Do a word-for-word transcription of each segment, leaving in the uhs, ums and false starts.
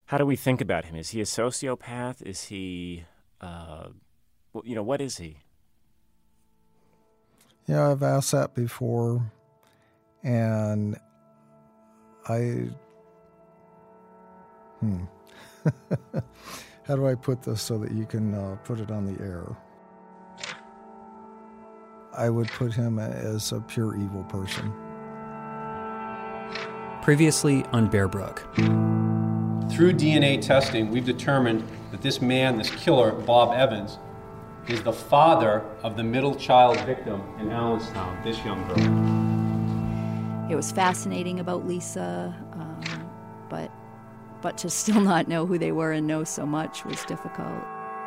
How do we think about him? Is he a sociopath? Is he, uh, well, you know, what is he? Yeah, I've asked that before, and I, hmm, how do I put this so that you can uh, put it on the air? I would put him as a pure evil person. Previously on Bear Brook. Through D N A testing, we've determined that this man, this killer, Bob Evans, is the father of the middle child victim in Allenstown, this young girl. It was fascinating about Lisa, um, but but to still not know who they were and know so much was difficult.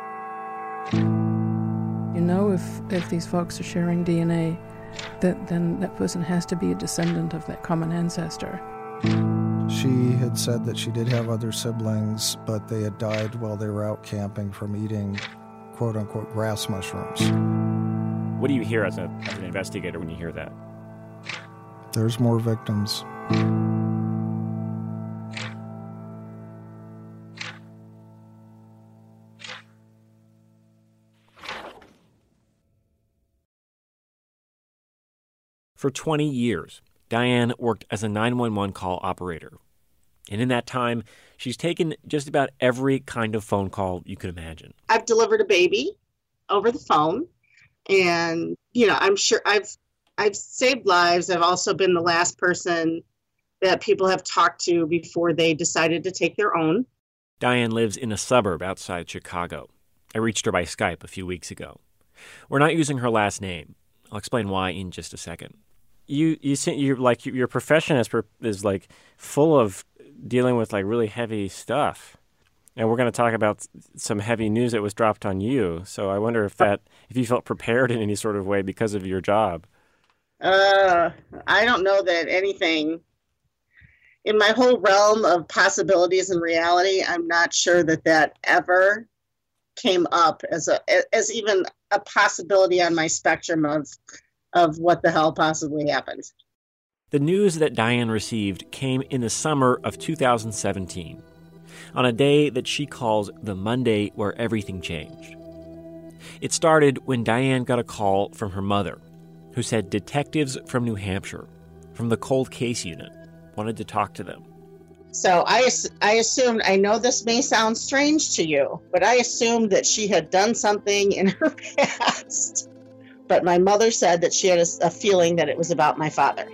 You know, if, if these folks are sharing D N A, that, then that person has to be a descendant of that common ancestor. She had said that she did have other siblings, but they had died while they were out camping from eating quote-unquote grass mushrooms. What do you hear as, a, as an investigator when you hear that? There's more victims. For twenty years, Diane worked as a nine one one call operator. And in that time, she's taken just about every kind of phone call you could imagine. I've delivered a baby over the phone. And, you know, I'm sure I've I've saved lives. I've also been the last person that people have talked to before they decided to take their own. Diane lives in a suburb outside Chicago. I reached her by Skype a few weeks ago. We're not using her last name. I'll explain why in just a second. You you you like your profession is is like full of dealing with like really heavy stuff, and we're going to talk about some heavy news that was dropped on you. So I wonder if that if you felt prepared in any sort of way because of your job. Uh, I don't know that anything in my whole realm of possibilities and reality. I'm not sure that that ever came up as a as even a possibility on my spectrum of. of what the hell possibly happened. The news that Diane received came in the summer of two thousand seventeen, on a day that she calls the Monday where everything changed. It started when Diane got a call from her mother, who said detectives from New Hampshire, from the cold case unit, wanted to talk to them. So I, I assumed, I know this may sound strange to you, but I assumed that she had done something in her past. But my mother said that she had a, a feeling that it was about my father.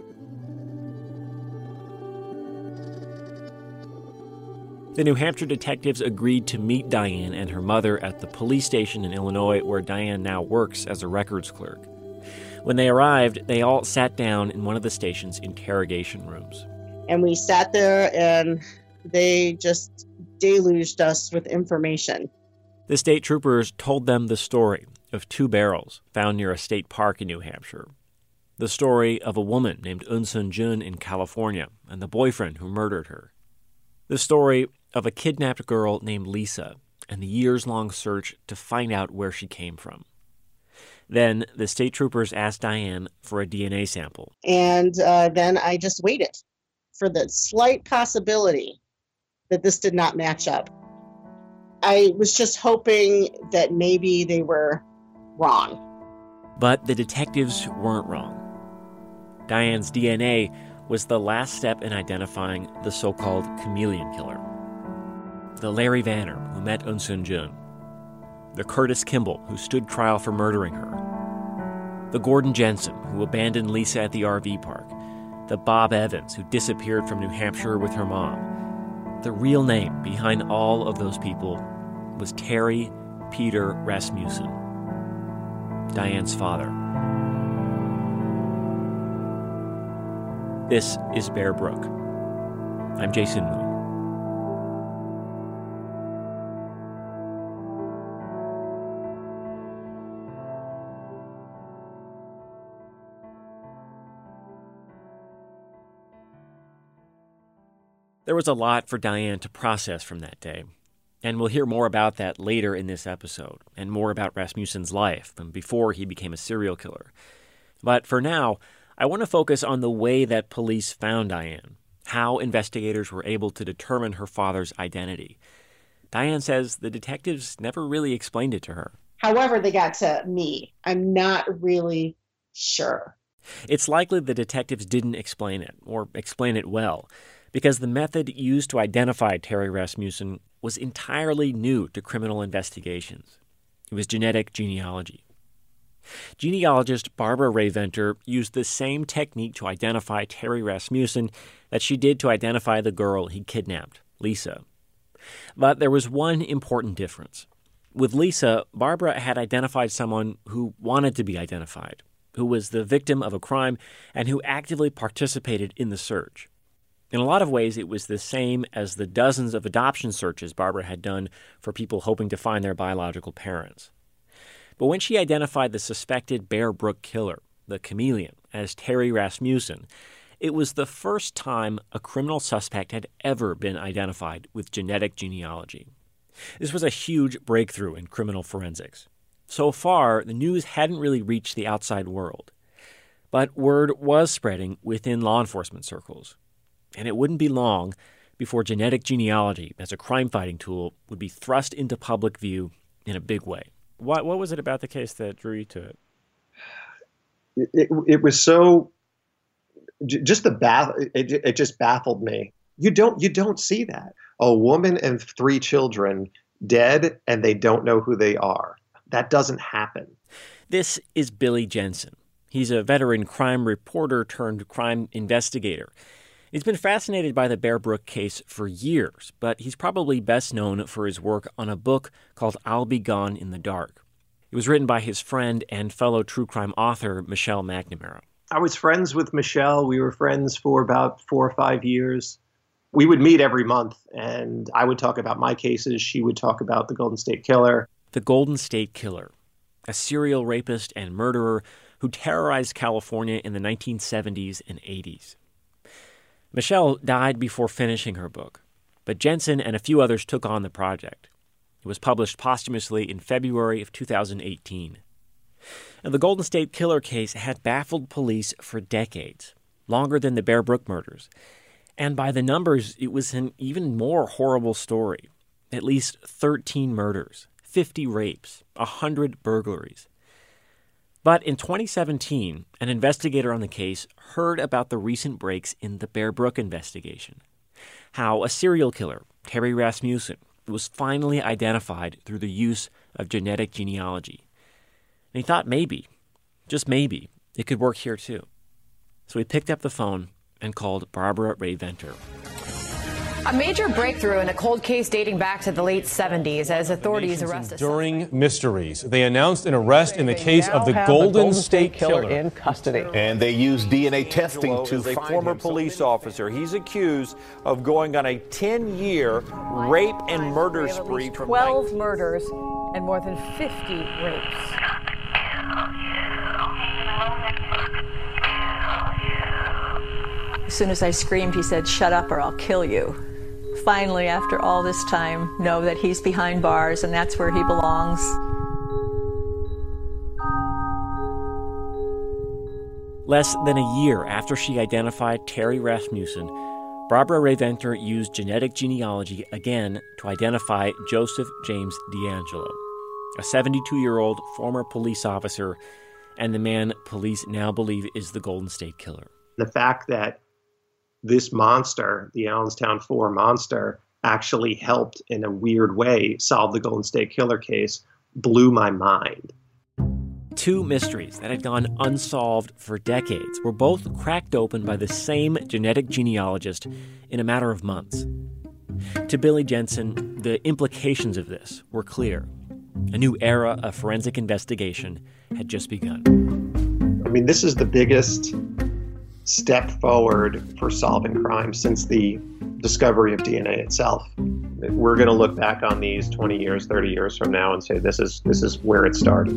The New Hampshire detectives agreed to meet Diane and her mother at the police station in Illinois, where Diane now works as a records clerk. When they arrived, they all sat down in one of the station's interrogation rooms. And we sat there, and they just deluged us with information. The state troopers told them the story of two barrels found near a state park in New Hampshire. The story of a woman named Eunsoon Jun in California and the boyfriend who murdered her. The story of a kidnapped girl named Lisa and the years-long search to find out where she came from. Then the state troopers asked Diane for a D N A sample. And uh, then I just waited for the slight possibility that this did not match up. I was just hoping that maybe they were wrong. But the detectives weren't wrong. Diane's D N A was the last step in identifying the so-called chameleon killer. The Larry Vanner who met Eunsoon Jun. The Curtis Kimball who stood trial for murdering her. The Gordon Jensen who abandoned Lisa at the R V park. The Bob Evans who disappeared from New Hampshire with her mom. The real name behind all of those people was Terry Peter Rasmussen, Diane's father. This is Bear Brook. I'm Jason Moon. There was a lot for Diane to process from that day, and we'll hear more about that later in this episode, and more about Rasmussen's life and before he became a serial killer. But for now, I want to focus on the way that police found Diane, how investigators were able to determine her father's identity. Diane says the detectives never really explained it to her. However they got to me, I'm not really sure. It's likely the detectives didn't explain it, or explain it well, because the method used to identify Terry Rasmussen was entirely new to criminal investigations. It was genetic genealogy. Genealogist Barbara Rae-Venter used the same technique to identify Terry Rasmussen that she did to identify the girl he kidnapped, Lisa. But there was one important difference. With Lisa, Barbara had identified someone who wanted to be identified, who was the victim of a crime and who actively participated in the search. In a lot of ways, it was the same as the dozens of adoption searches Barbara had done for people hoping to find their biological parents. But when she identified the suspected Bear Brook killer, the chameleon, as Terry Rasmussen, it was the first time a criminal suspect had ever been identified with genetic genealogy. This was a huge breakthrough in criminal forensics. So far, the news hadn't really reached the outside world. But word was spreading within law enforcement circles. And it wouldn't be long before genetic genealogy as a crime-fighting tool would be thrust into public view in a big way. What what was it about the case that drew you to it? It, it, it was so, just the baff, it, it just baffled me. You don't you don't see that. A woman and three children dead and they don't know who they are. That doesn't happen. This is Billy Jensen. He's a veteran crime reporter turned crime investigator. He's been fascinated by the Bear Brook case for years, but he's probably best known for his work on a book called I'll Be Gone in the Dark. It was written by his friend and fellow true crime author, Michelle McNamara. I was friends with Michelle. We were friends for about four or five years. We would meet every month, and I would talk about my cases. She would talk about the Golden State Killer. The Golden State Killer, a serial rapist and murderer who terrorized California in the nineteen seventies and eighties. Michelle died before finishing her book, but Jensen and a few others took on the project. It was published posthumously in February of two thousand eighteen. And the Golden State Killer case had baffled police for decades, longer than the Bear Brook murders. And by the numbers, it was an even more horrible story. At least thirteen murders, fifty rapes, one hundred burglaries. But in twenty seventeen, an investigator on the case heard about the recent breaks in the Bear Brook investigation. How a serial killer, Terry Rasmussen, was finally identified through the use of genetic genealogy. And he thought maybe, just maybe, it could work here too. So he picked up the phone and called Barbara Rae-Venter. A major breakthrough in a cold case dating back to the late seventies as authorities arrested. During mysteries, they announced an arrest in the case of the Golden, Golden State Killer. Killer in custody. And they used D N A testing to find a former police officer. He's accused of going on a ten-year rape and murder spree. twelve murders and more than fifty rapes. As soon as I screamed, he said, "Shut up or I'll kill you." Finally, after all this time, know that he's behind bars and that's where he belongs. Less than a year after she identified Terry Rasmussen, Barbara Rae-Venter used genetic genealogy again to identify Joseph James DeAngelo, a seventy-two-year-old former police officer and the man police now believe is the Golden State Killer. The fact that this monster, the Allenstown Four monster, actually helped in a weird way solve the Golden State Killer case blew my mind. Two mysteries that had gone unsolved for decades were both cracked open by the same genetic genealogist in a matter of months. To Billy Jensen, the implications of this were clear. A new era of forensic investigation had just begun. I mean, this is the biggest step forward for solving crime since the discovery of D N A itself. We're going to look back on these twenty years, thirty years from now and say this is this is where it started.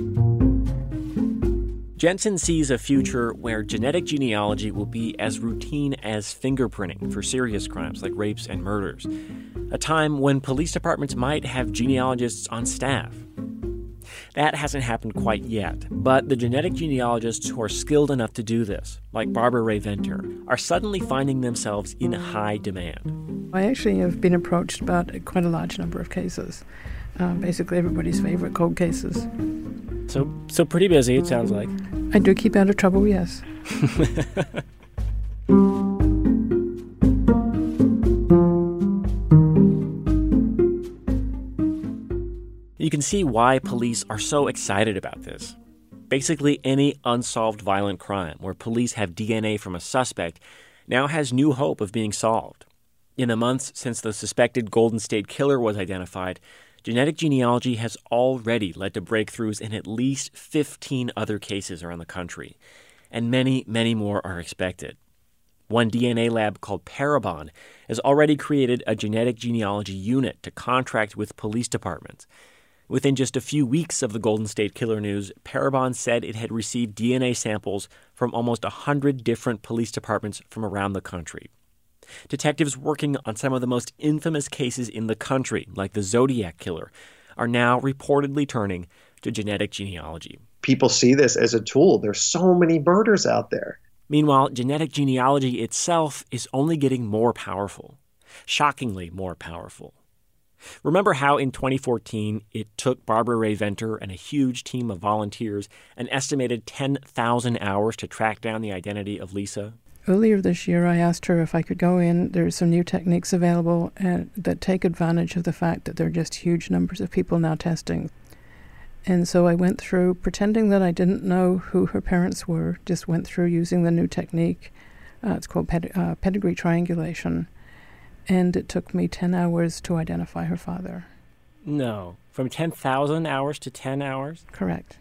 Jensen sees a future where genetic genealogy will be as routine as fingerprinting for serious crimes like rapes and murders. A time when police departments might have genealogists on staff. That hasn't happened quite yet, but the genetic genealogists who are skilled enough to do this, like Barbara Rae Venter, are suddenly finding themselves in high demand. I actually have been approached about quite a large number of cases, um, basically everybody's favorite cold cases. So, so pretty busy, it sounds like. I do keep out of trouble, yes. You can see why police are so excited about this. Basically, any unsolved violent crime where police have D N A from a suspect now has new hope of being solved. In the months since the suspected Golden State Killer was identified, genetic genealogy has already led to breakthroughs in at least fifteen other cases around the country, and many, many more are expected. One D N A lab called Parabon has already created a genetic genealogy unit to contract with police departments. Within just a few weeks of the Golden State Killer news, Parabon said it had received D N A samples from almost one hundred different police departments from around the country. Detectives working on some of the most infamous cases in the country, like the Zodiac Killer, are now reportedly turning to genetic genealogy. People see this as a tool. There's so many murders out there. Meanwhile, genetic genealogy itself is only getting more powerful, shockingly more powerful. Remember how in twenty fourteen it took Barbara Rae Venter and a huge team of volunteers an estimated ten thousand hours to track down the identity of Lisa? Earlier this year, I asked her if I could go in. There's some new techniques available and that take advantage of the fact that there are just huge numbers of people now testing. And so I went through, pretending that I didn't know who her parents were, just went through using the new technique. Uh, it's called ped- uh, pedigree triangulation. And it took me ten hours to identify her father. No. From ten thousand hours to ten hours? Correct.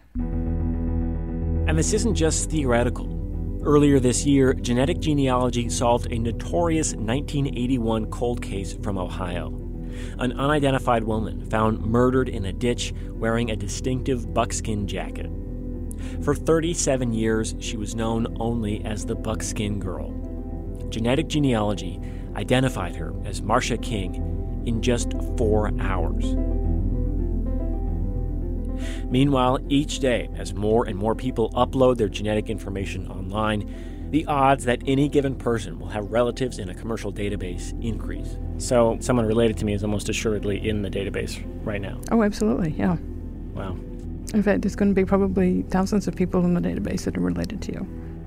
And this isn't just theoretical. Earlier this year, genetic genealogy solved a notorious nineteen eighty-one cold case from Ohio. An unidentified woman found murdered in a ditch wearing a distinctive buckskin jacket. For thirty-seven years, she was known only as the Buckskin Girl. Genetic genealogy identified her as Marcia King in just four hours. Meanwhile, each day, as more and more people upload their genetic information online, the odds that any given person will have relatives in a commercial database increase. So someone related to me is almost assuredly in the database right now. Oh, absolutely, yeah. Wow. In fact, there's going to be probably thousands of people in the database that are related to you.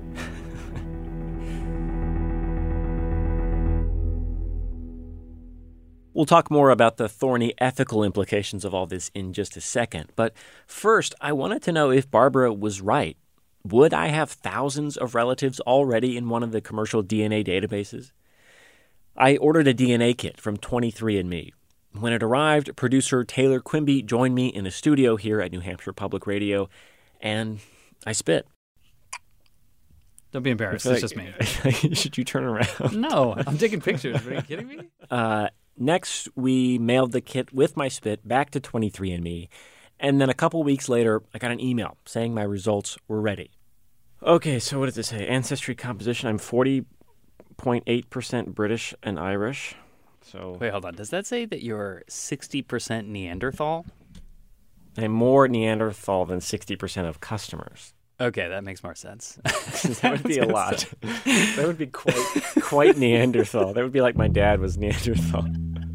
We'll talk more about the thorny ethical implications of all this in just a second. But first, I wanted to know if Barbara was right. Would I have thousands of relatives already in one of the commercial D N A databases? I ordered a D N A kit from twenty-three and me. When it arrived, producer Taylor Quimby joined me in the studio here at New Hampshire Public Radio, and I spit. Don't be embarrassed. It's just me. Should you turn around? No, I'm taking pictures. Are you kidding me? Uh, next, we mailed the kit with my spit back to twenty-three and me, and then a couple weeks later, I got an email saying my results were ready. Okay, so what does it say? Ancestry composition, I'm forty point eight percent British and Irish. So Wait, hold on. Does that say that you're sixty percent Neanderthal? I'm more Neanderthal than sixty percent of customers. Okay, that makes more sense. That would be a lot. That would be quite quite Neanderthal. That would be like my dad was Neanderthal.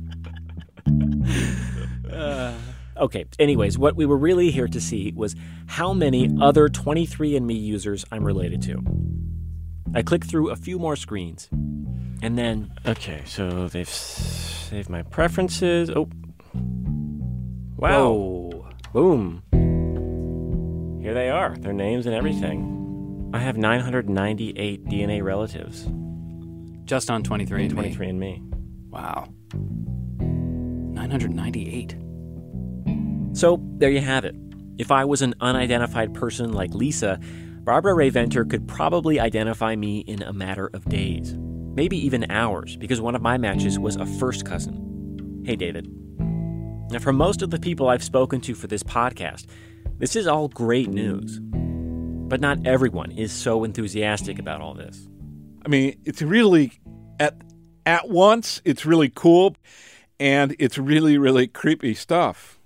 uh, okay, anyways, what we were really here to see was how many other twenty-three and me users I'm related to. I clicked through a few more screens, and then... Okay, so they've saved my preferences. Oh. Wow. Whoa. Boom. Here they are, their names and everything. I have nine hundred ninety-eight D N A relatives. Just on twenty-three and me. twenty-three and me. Wow. nine hundred ninety-eight. So, there you have it. If I was an unidentified person like Lisa, Barbara Rae Venter could probably identify me in a matter of days. Maybe even hours, because one of my matches was a first cousin. Hey, David. Now, for most of the people I've spoken to for this podcast, this is all great news. But not everyone is so enthusiastic about all this. I mean, it's really, at at once, it's really cool, and it's really, really creepy stuff.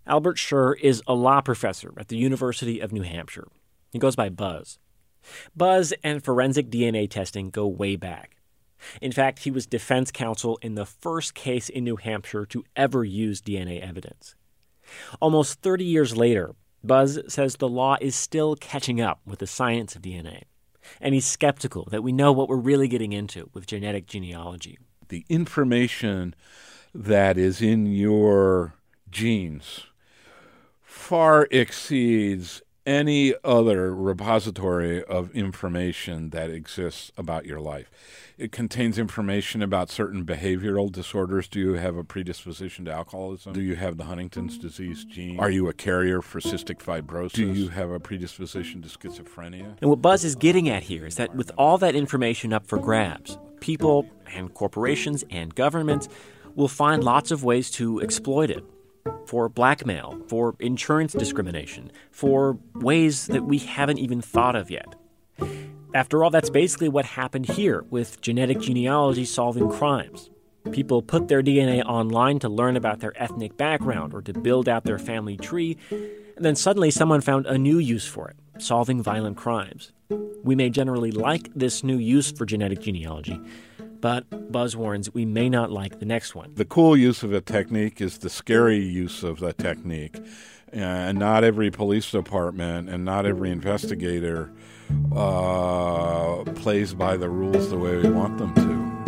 Albert Schur is a law professor at the University of New Hampshire. He goes by Buzz. Buzz and forensic D N A testing go way back. In fact, he was defense counsel in the first case in New Hampshire to ever use D N A evidence. Almost thirty years later, Buzz says the law is still catching up with the science of D N A. And he's skeptical that we know what we're really getting into with genetic genealogy. The information that is in your genes far exceeds any other repository of information that exists about your life. It contains information about certain behavioral disorders. Do you have a predisposition to alcoholism? Do you have the Huntington's disease gene? Are you a carrier for cystic fibrosis? Do you have a predisposition to schizophrenia? And what Buzz is getting at here is that with all that information up for grabs, people and corporations and governments will find lots of ways to exploit it. For blackmail, for insurance discrimination, for ways that we haven't even thought of yet. After all, that's basically what happened here with genetic genealogy solving crimes. People put their D N A online to learn about their ethnic background or to build out their family tree, and then suddenly someone found a new use for it, solving violent crimes. We may generally like this new use for genetic genealogy, but Buzz warns we may not like the next one. The cool use of a technique is the scary use of the technique. And not every police department and not every investigator uh, plays by the rules the way we want them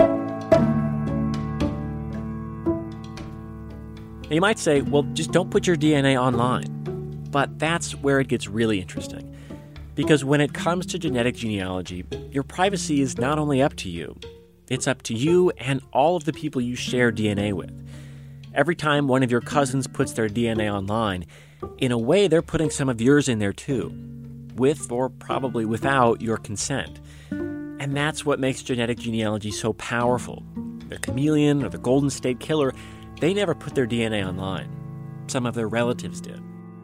to. You might say, well, just don't put your D N A online. But that's where it gets really interesting. Because when it comes to genetic genealogy, your privacy is not only up to you, it's up to you and all of the people you share D N A with. Every time one of your cousins puts their D N A online, in a way they're putting some of yours in there too, with or probably without your consent. And that's what makes genetic genealogy so powerful. The chameleon or the Golden State Killer, they never put their D N A online. Some of their relatives did.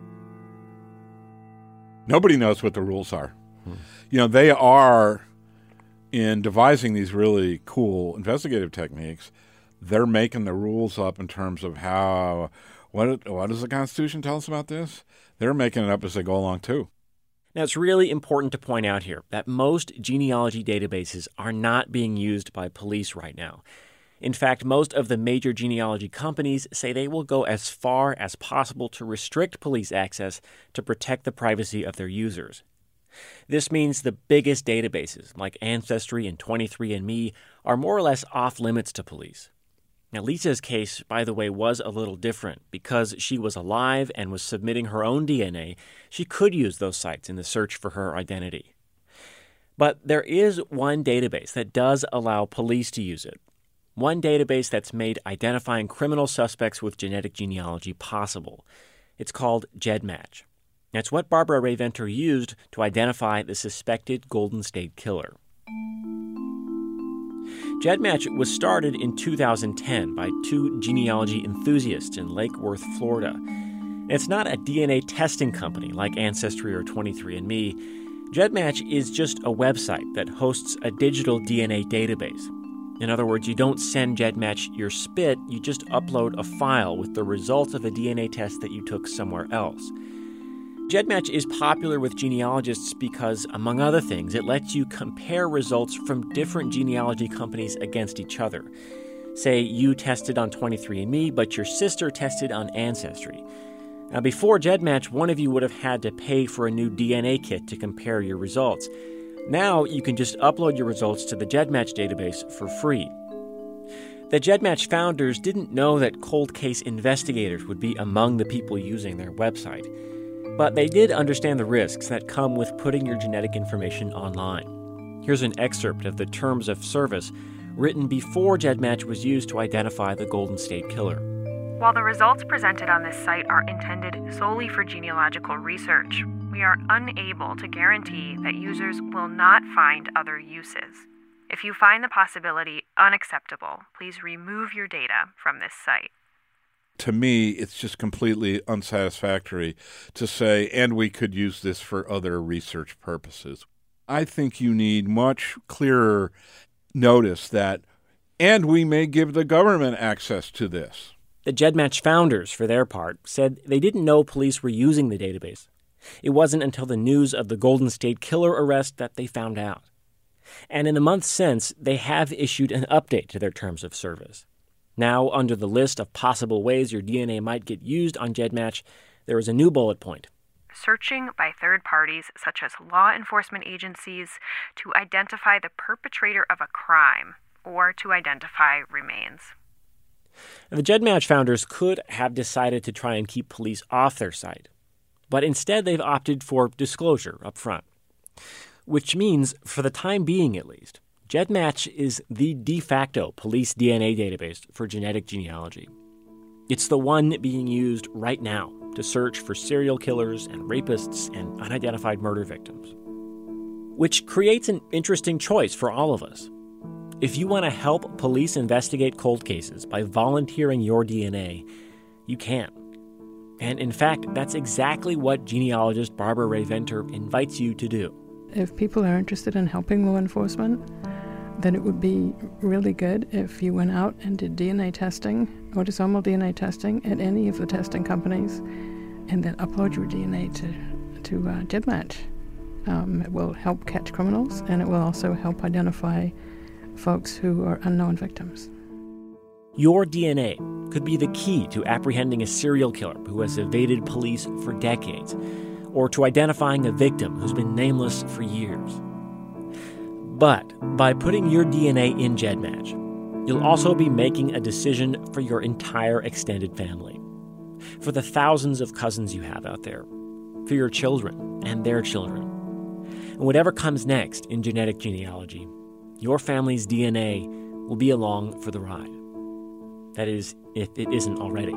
Nobody knows what the rules are. Hmm. You know, they are... in devising these really cool investigative techniques, they're making the rules up in terms of how, what what does the Constitution tell us about this? They're making it up as they go along, too. Now, it's really important to point out here that most genealogy databases are not being used by police right now. In fact, most of the major genealogy companies say they will go as far as possible to restrict police access to protect the privacy of their users. This means the biggest databases, like Ancestry and twenty-three and me, are more or less off limits to police. Now, Lisa's case, by the way, was a little different. Because she was alive and was submitting her own D N A, she could use those sites in the search for her identity. But there is one database that does allow police to use it. One database that's made identifying criminal suspects with genetic genealogy possible. It's called GEDmatch. That's what Barbara Rae-Venter used to identify the suspected Golden State Killer. GEDmatch was started in two thousand ten by two genealogy enthusiasts in Lake Worth, Florida. And it's not a D N A testing company like Ancestry or twenty-three and me. GEDmatch is just a website that hosts a digital D N A database. In other words, you don't send GEDmatch your spit, you just upload a file with the results of a D N A test that you took somewhere else. GEDmatch is popular with genealogists because, among other things, it lets you compare results from different genealogy companies against each other. Say you tested on twenty-three and me, but your sister tested on Ancestry. Now, before GEDmatch, one of you would have had to pay for a new D N A kit to compare your results. Now, you can just upload your results to the GEDmatch database for free. The GEDmatch founders didn't know that cold case investigators would be among the people using their website. But they did understand the risks that come with putting your genetic information online. Here's an excerpt of the terms of service written before GEDmatch was used to identify the Golden State Killer. While the results presented on this site are intended solely for genealogical research, we are unable to guarantee that users will not find other uses. If you find the possibility unacceptable, please remove your data from this site. To me, it's just completely unsatisfactory to say, and we could use this for other research purposes. I think you need much clearer notice that, and we may give the government access to this. The GEDmatch founders, for their part, said they didn't know police were using the database. It wasn't until the news of the Golden State Killer arrest that they found out. And in the months since, they have issued an update to their terms of service. Now, under the list of possible ways your D N A might get used on GEDmatch, there is a new bullet point. Searching by third parties, such as law enforcement agencies, to identify the perpetrator of a crime or to identify remains. The GEDmatch founders could have decided to try and keep police off their site, but instead they've opted for disclosure up front. Which means, for the time being at least, GEDmatch is the de facto police D N A database for genetic genealogy. It's the one being used right now to search for serial killers and rapists and unidentified murder victims. Which creates an interesting choice for all of us. If you want to help police investigate cold cases by volunteering your D N A, you can. And in fact, that's exactly what genealogist Barbara Rae-Venter invites you to do. If people are interested in helping law enforcement, then it would be really good if you went out and did D N A testing, autosomal D N A testing at any of the testing companies, and then upload your D N A to, to uh, GEDmatch. Um, it will help catch criminals, and it will also help identify folks who are unknown victims. Your D N A could be the key to apprehending a serial killer who has evaded police for decades, or to identifying a victim who's been nameless for years. But by putting your D N A in GEDmatch, you'll also be making a decision for your entire extended family, for the thousands of cousins you have out there, for your children and their children. And whatever comes next in genetic genealogy, your family's D N A will be along for the ride. That is, if it isn't already.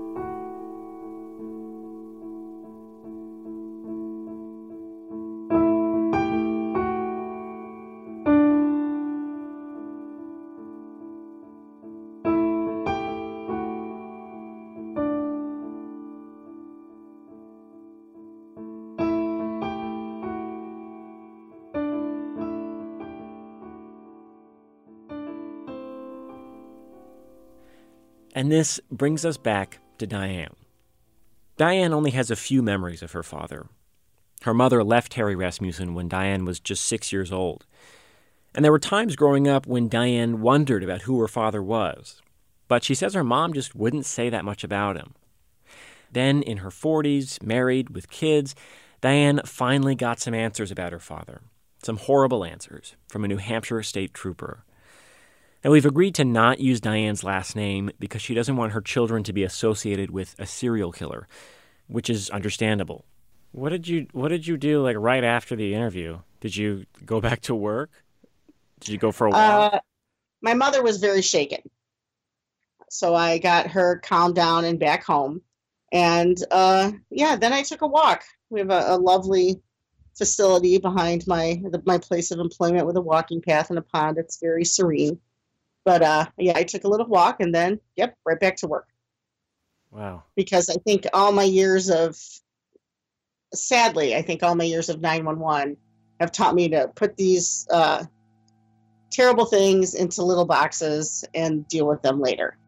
And this brings us back to Diane. Diane only has a few memories of her father. Her mother left Terry Rasmussen when Diane was just six years old. And there were times growing up when Diane wondered about who her father was. But she says her mom just wouldn't say that much about him. Then, in her forties, married, with kids, Diane finally got some answers about her father. Some horrible answers from a New Hampshire state trooper. And we've agreed to not use Diane's last name because she doesn't want her children to be associated with a serial killer, which is understandable. What did you What did you do like right after the interview? Did you go back to work? Did you go for a walk? Uh, my mother was very shaken, so I got her calmed down and back home. And uh, yeah, then I took a walk. We have a, a lovely facility behind my the, my place of employment with a walking path and a pond. It's very serene. But uh, yeah, I took a little walk and then, yep, right back to work. Wow. Because I think all my years of, sadly, I think all my years of nine one one have taught me to put these uh, terrible things into little boxes and deal with them later.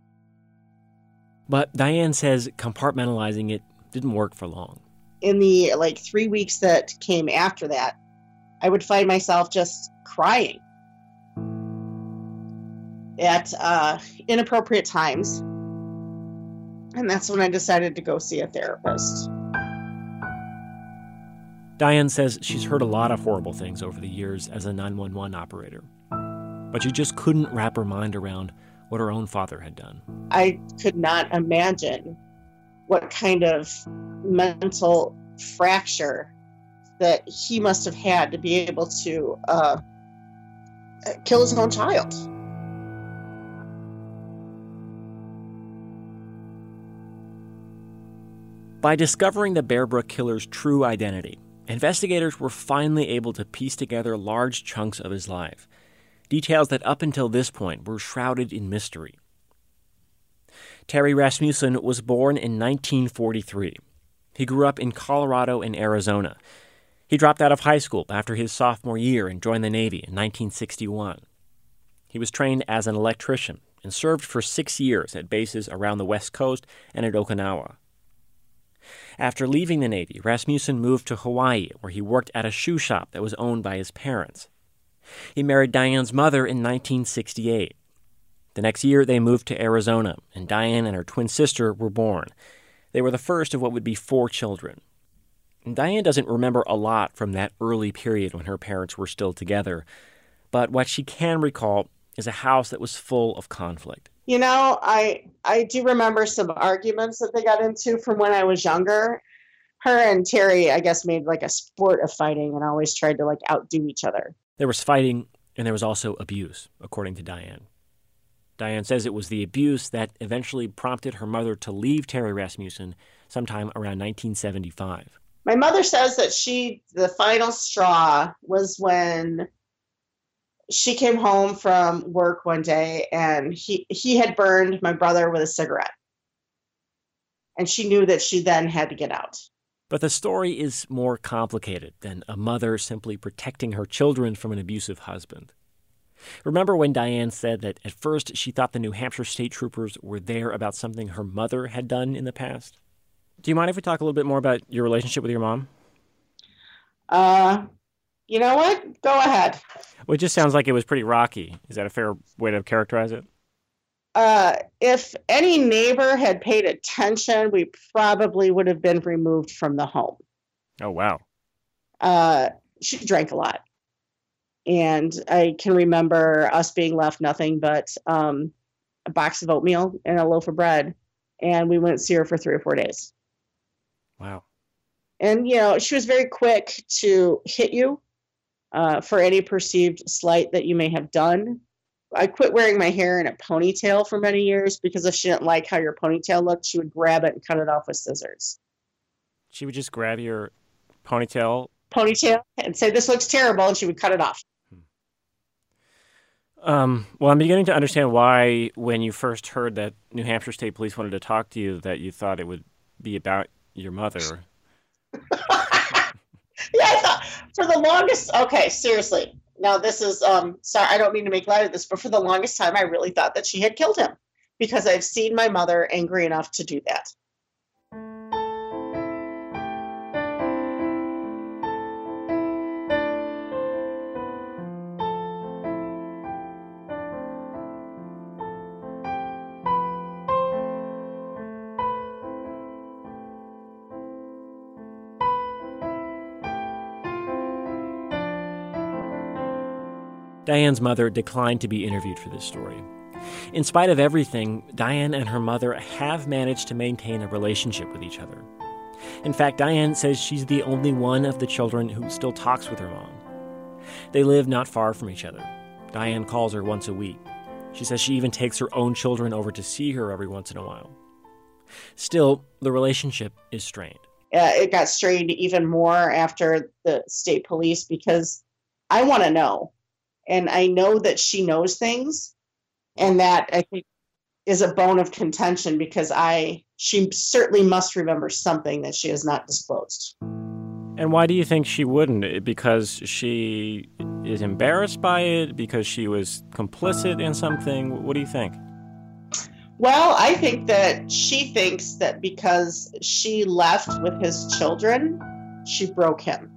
But Diane says compartmentalizing it didn't work for long. In the like three weeks that came after that, I would find myself just crying at uh, inappropriate times. And that's when I decided to go see a therapist. Diane says she's heard a lot of horrible things over the years as a nine one one operator. But she just couldn't wrap her mind around what her own father had done. I could not imagine what kind of mental fracture that he must have had to be able to uh, kill his own child. By discovering the Bear Brook killer's true identity, investigators were finally able to piece together large chunks of his life, details that up until this point were shrouded in mystery. Terry Rasmussen was born in nineteen forty-three. He grew up in Colorado and Arizona. He dropped out of high school after his sophomore year and joined the Navy in nineteen sixty-one. He was trained as an electrician and served for six years at bases around the West Coast and at Okinawa. After leaving the Navy, Rasmussen moved to Hawaii, where he worked at a shoe shop that was owned by his parents. He married Diane's mother in nineteen sixty-eight. The next year, they moved to Arizona, and Diane and her twin sister were born. They were the first of what would be four children. And Diane doesn't remember a lot from that early period when her parents were still together, but what she can recall is a house that was full of conflict. You know, I I do remember some arguments that they got into from when I was younger. Her and Terry, I guess, made like a sport of fighting and always tried to like outdo each other. There was fighting, and there was also abuse, according to Diane. Diane says it was the abuse that eventually prompted her mother to leave Terry Rasmussen sometime around nineteen seventy-five. My mother says that she, the final straw was when she came home from work one day and he, he had burned my brother with a cigarette. And she knew that she then had to get out. But the story is more complicated than a mother simply protecting her children from an abusive husband. Remember when Diane said that at first she thought the New Hampshire state troopers were there about something her mother had done in the past? Do you mind if we talk a little bit more about your relationship with your mom? Uh, you know what? Go ahead. Well, it just sounds like it was pretty rocky. Is that a fair way to characterize it? Uh, if any neighbor had paid attention, we probably would have been removed from the home. Oh, wow. Uh, she drank a lot. And I can remember us being left nothing but um, a box of oatmeal and a loaf of bread. And we wouldn't see her for three or four days. Wow. And, you know, she was very quick to hit you uh, for any perceived slight that you may have done. I quit wearing my hair in a ponytail for many years because if she didn't like how your ponytail looked, she would grab it and cut it off with scissors. She would just grab your ponytail? Ponytail and say, this looks terrible, and she would cut it off. Um, well, I'm beginning to understand why, when you first heard that New Hampshire State Police wanted to talk to you, that you thought it would be about your mother. Yeah, I thought for the longest, okay, seriously. Now this is, um, sorry, I don't mean to make light of this, but for the longest time, I really thought that she had killed him because I've seen my mother angry enough to do that. Diane's mother declined to be interviewed for this story. In spite of everything, Diane and her mother have managed to maintain a relationship with each other. In fact, Diane says she's the only one of the children who still talks with her mom. They live not far from each other. Diane calls her once a week. She says she even takes her own children over to see her every once in a while. Still, the relationship is strained. Uh, it got strained even more after the state police because I want to know. And I know that she knows things, and that I think is a bone of contention because I she certainly must remember something that she has not disclosed. And why do you think she wouldn't? Because she is embarrassed by it? Because she was complicit in something? What do you think? Well, I think that she thinks that because she left with his children, she broke him.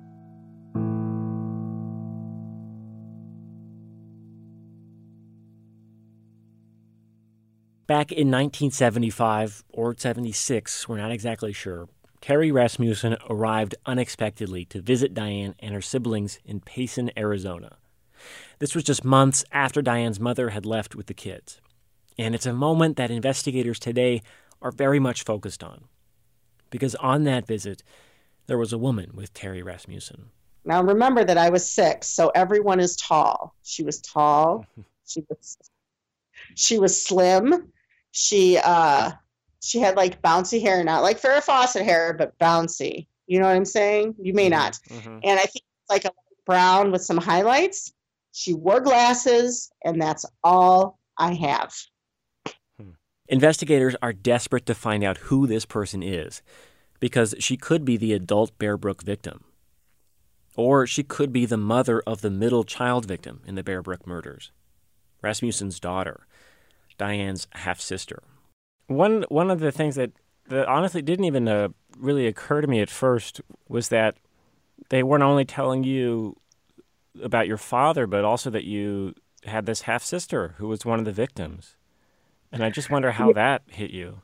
Back in nineteen seventy-five or seventy-six, we're not exactly sure, Terry Rasmussen arrived unexpectedly to visit Diane and her siblings in Payson, Arizona. This was just months after Diane's mother had left with the kids. And it's a moment that investigators today are very much focused on. Because on that visit, there was a woman with Terry Rasmussen. Now remember that I was six, so everyone is tall. She was tall. She was she was slim. She uh she had like bouncy hair, not like Farrah Fawcett hair, but bouncy. You know what I'm saying? You may not. Mm-hmm. And I think it's like a brown with some highlights. She wore glasses, and that's all I have. Hmm. Investigators are desperate to find out who this person is, because she could be the adult Bear Brook victim. Or she could be the mother of the middle child victim in the Bear Brook murders, Rasmussen's daughter. Diane's half-sister. One one of the things that, that honestly didn't even uh, really occur to me at first was that they weren't only telling you about your father, but also that you had this half-sister who was one of the victims. And I just wonder how that hit you.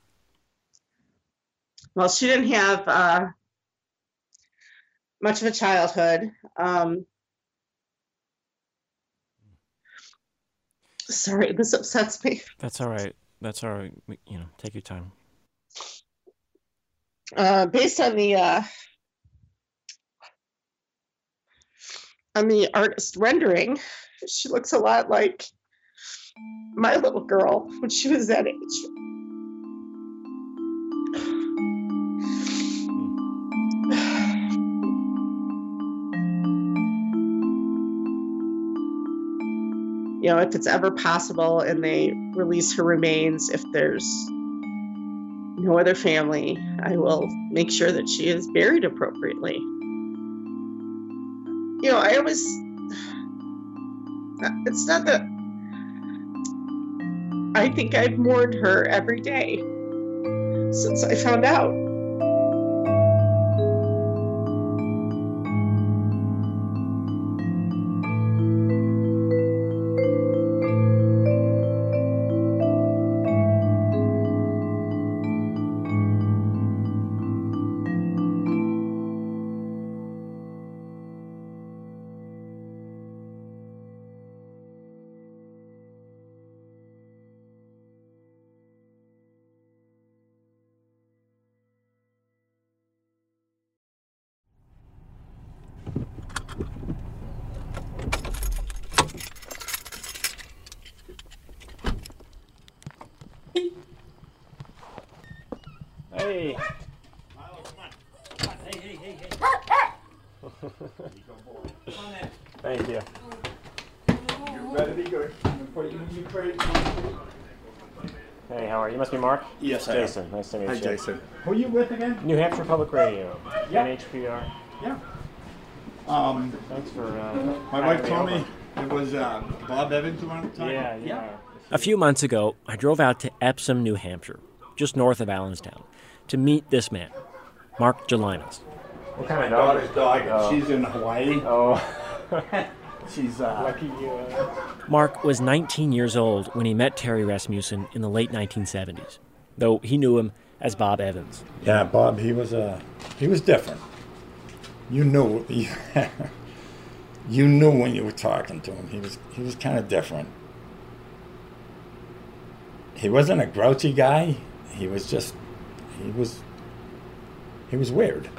Well, she didn't have uh, much of a childhood. Um, sorry, this upsets me. That's all right. That's all right. You know, take your time. Uh, based on the uh, on the artist rendering, she looks a lot like my little girl when she was that age. You know, if it's ever possible and they release her remains, if there's no other family, I will make sure that she is buried appropriately. You know, I always, it's not that, I think I've mourned her every day since I found out. Hey. Hey, hey, hey, hey. Thank you. You better be good. Hey, how are you? You must be Mark? Yes, I am. Jason, nice to meet Hi, you. Jason. Who are you with again? New Hampshire Public Radio. Yeah. N H P R. Yeah. Um, Thanks for uh, my wife told me it was uh, Bob Evans you wanted to talk Yeah, about? yeah. A few months ago, I drove out to Epsom, New Hampshire, just north of Allenstown, to meet this man, Mark Gelinas. What kind of dog? My daughter's dog. Oh. She's in Hawaii. Oh. She's uh, lucky you. Uh... Mark was nineteen years old when he met Terry Rasmussen in the late nineteen seventies, though he knew him as Bob Evans. Yeah, Bob. He was uh, he was different. You knew. You knew when you were talking to him. He was he was kind of different. He wasn't a grouchy guy. He was just he was he was weird.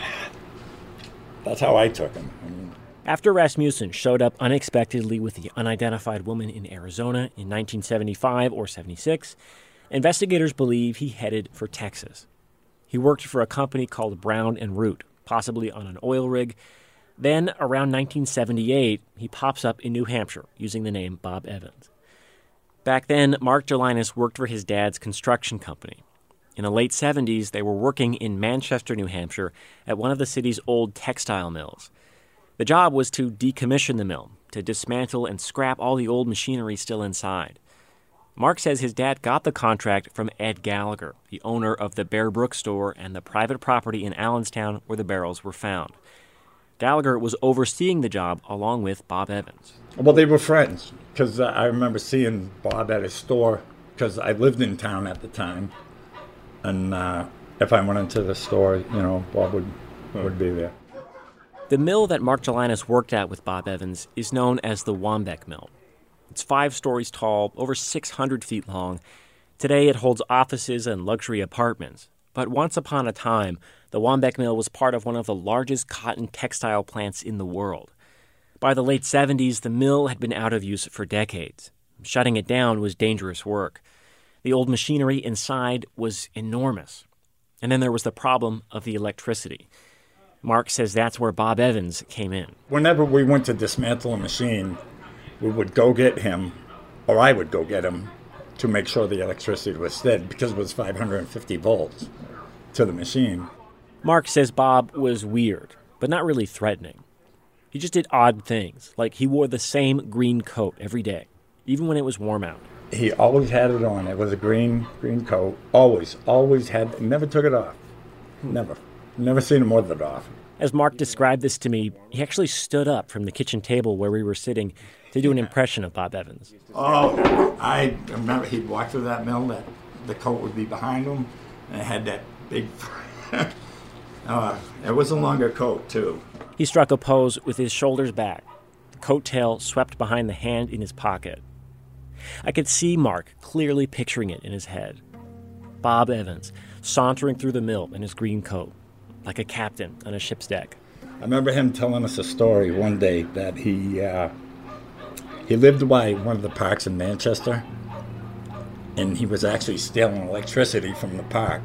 That's how I took him. I mean, after Rasmussen showed up unexpectedly with the unidentified woman in Arizona in nineteen seventy-five or seventy-six, investigators believe he headed for Texas. He worked for a company called Brown and Root, possibly on an oil rig. Then, around nineteen seventy-eight, he pops up in New Hampshire using the name Bob Evans. Back then, Mark Gelinas worked for his dad's construction company. In the late seventies, they were working in Manchester, New Hampshire, at one of the city's old textile mills. The job was to decommission the mill, to dismantle and scrap all the old machinery still inside. Mark says his dad got the contract from Ed Gallagher, the owner of the Bear Brook store and the private property in Allenstown where the barrels were found. Gallagher was overseeing the job along with Bob Evans. Well, they were friends, because uh, I remember seeing Bob at his store, because I lived in town at the time. And uh, if I went into the store, you know, Bob would, would be there. The mill that Mark Gelinas worked at with Bob Evans is known as the Wambeck Mill. It's five stories tall, over six hundred feet long. Today it holds offices and luxury apartments. But once upon a time, the Wambeck Mill was part of one of the largest cotton textile plants in the world. By the late seventies, the mill had been out of use for decades. Shutting it down was dangerous work. The old machinery inside was enormous. And then there was the problem of the electricity. Mark says that's where Bob Evans came in. Whenever we went to dismantle a machine, we would go get him, or I would go get him, to make sure the electricity was steady, because it was five hundred fifty volts to the machine. Mark says Bob was weird, but not really threatening. He just did odd things, like he wore the same green coat every day, even when it was warm out. he always had it on. It was a green green coat. Always, always had, never took it off. Never. Never seen him with it off. As Mark described this to me, he actually stood up from the kitchen table where we were sitting to do an impression of Bob Evans. Oh, I remember he'd walk through that mill, that the coat would be behind him, and it had that big... uh, it was a longer coat, too. He struck a pose with his shoulders back, the coat tail swept behind the hand in his pocket. I could see Mark clearly picturing it in his head. Bob Evans, sauntering through the mill in his green coat, like a captain on a ship's deck. I remember him telling us a story one day that he uh, he lived by one of the parks in Manchester, and he was actually stealing electricity from the park.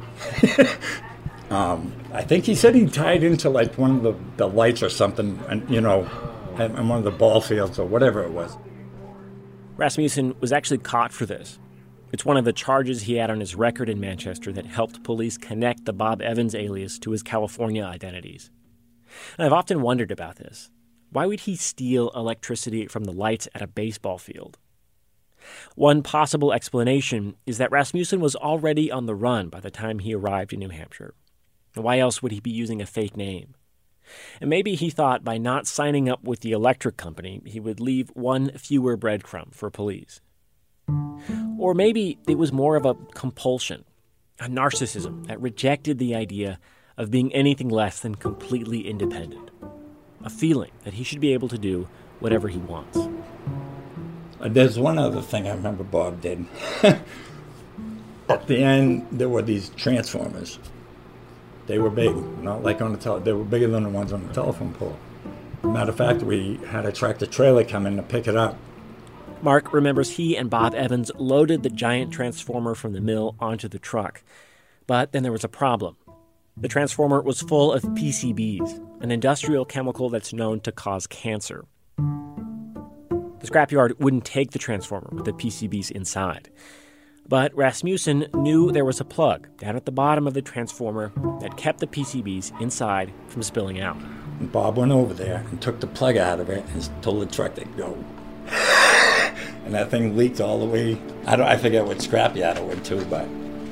um, I think he said he tied into like one of the, the lights or something, and you know, in one of the ball fields or whatever it was. Rasmussen was actually caught for this. It's one of the charges he had on his record in Manchester that helped police connect the Bob Evans alias to his California identities. And I've often wondered about this. Why would he steal electricity from the lights at a baseball field? One possible explanation is that Rasmussen was already on the run by the time he arrived in New Hampshire. And why else would he be using a fake name? And maybe he thought by not signing up with the electric company, he would leave one fewer breadcrumb for police. Or maybe it was more of a compulsion, a narcissism that rejected the idea of being anything less than completely independent, a feeling that he should be able to do whatever he wants. There's one other thing I remember Bob did. At the end, there were these transformers. They were big, not like on the tele- they were bigger than the ones on the telephone pole. Matter of fact, we had a tractor trailer come in to pick it up. Mark remembers he and Bob Evans loaded the giant transformer from the mill onto the truck. But then there was a problem. The transformer was full of P C Bs, an industrial chemical that's known to cause cancer. The scrapyard wouldn't take the transformer with the P C Bs inside. But Rasmussen knew there was a plug down at the bottom of the transformer that kept the P C Bs inside from spilling out. And Bob went over there and took the plug out of it and told the truck to go. And that thing leaked all the way. I don't. I forget what scrapyard it went to, but.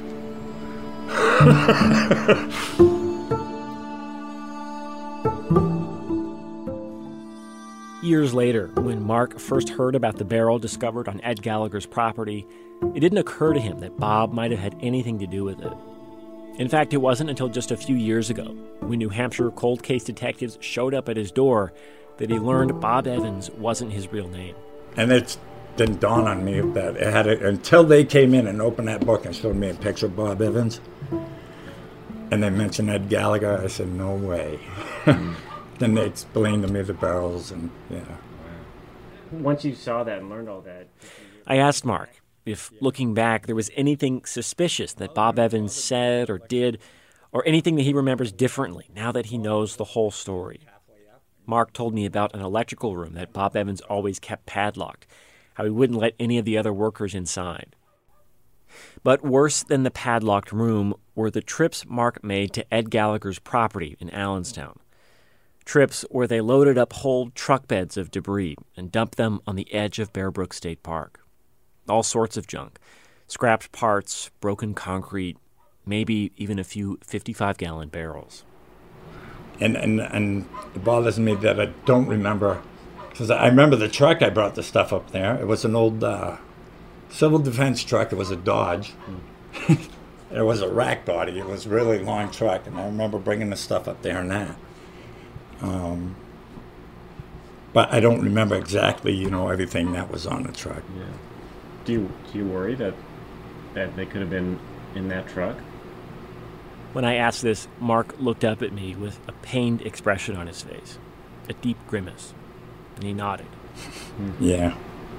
Years later, when Mark first heard about the barrel discovered on Ed Gallagher's property, it didn't occur to him that Bob might have had anything to do with it. In fact, it wasn't until just a few years ago, when New Hampshire cold case detectives showed up at his door, that he learned Bob Evans wasn't his real name. And it didn't dawn on me that it had it until they came in and opened that book and showed me a picture of Bob Evans. And they mentioned Ed Gallagher. I said, no way. Then they explained to me the barrels and, yeah. Once you saw that and learned all that... I asked Mark if, looking back, there was anything suspicious that Bob Evans said or did, or anything that he remembers differently now that he knows the whole story. Mark told me about an electrical room that Bob Evans always kept padlocked, how he wouldn't let any of the other workers inside. But worse than the padlocked room were the trips Mark made to Ed Gallagher's property in Allenstown. Trips where they loaded up whole truck beds of debris and dumped them on the edge of Bear Brook State Park. All sorts of junk, scrapped parts, broken concrete, maybe even a few fifty-five gallon barrels. And, and, and it bothers me that I don't remember, because I remember the truck I brought the stuff up there. It was an old uh, civil defense truck. It was a Dodge. Mm. It was a rack body. It was a really long truck, and I remember bringing the stuff up there and that. Um, but I don't remember exactly, you know, everything that was on the truck. Yeah. Do you do you worry that that they could have been in that truck? When I asked this, Mark looked up at me with a pained expression on his face, a deep grimace, and he nodded. Yeah.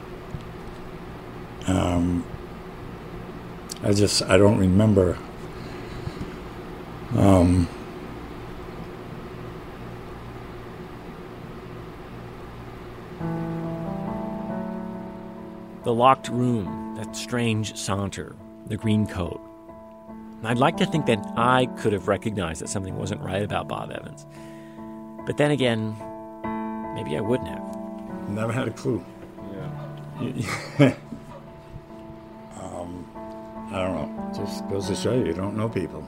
Um, I just, I don't remember. Um, the locked room, that strange saunter, the green coat. I'd like to think that I could have recognized that something wasn't right about Bob Evans. But then again, maybe I wouldn't have. Never had a clue. Yeah. I don't know. It just goes to show you, you don't know people.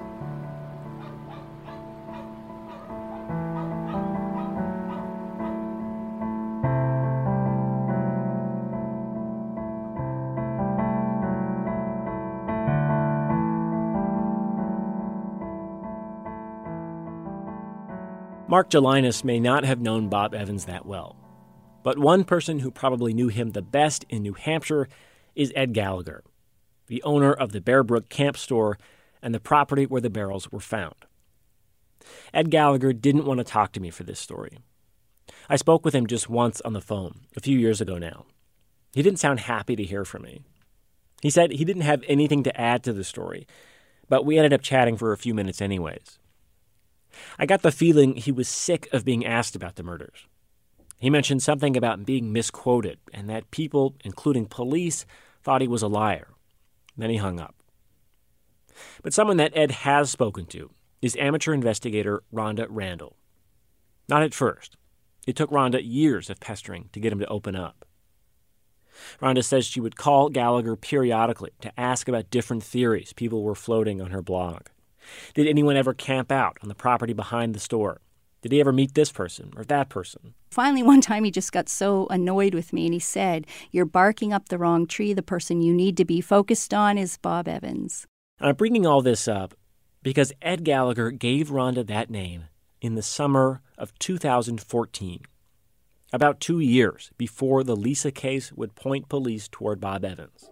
Mark Gelinas may not have known Bob Evans that well, but one person who probably knew him the best in New Hampshire is Ed Gallagher, the owner of the Bear Brook Camp Store and the property where the barrels were found. Ed Gallagher didn't want to talk to me for this story. I spoke with him just once on the phone, a few years ago now. He didn't sound happy to hear from me. He said he didn't have anything to add to the story, but we ended up chatting for a few minutes anyways. I got the feeling he was sick of being asked about the murders. He mentioned something about being misquoted and that people, including police, thought he was a liar. Then he hung up. But someone that Ed has spoken to is amateur investigator Rhonda Randall. Not at first. It took Rhonda years of pestering to get him to open up. Rhonda says she would call Gallagher periodically to ask about different theories people were floating on her blog. Did anyone ever camp out on the property behind the store? Did he ever meet this person or that person? Finally, one time he just got so annoyed with me and he said, "You're barking up the wrong tree. The person you need to be focused on is Bob Evans." And I'm bringing all this up because Ed Gallagher gave Rhonda that name in the summer of two thousand fourteen, about two years before the Lisa case would point police toward Bob Evans.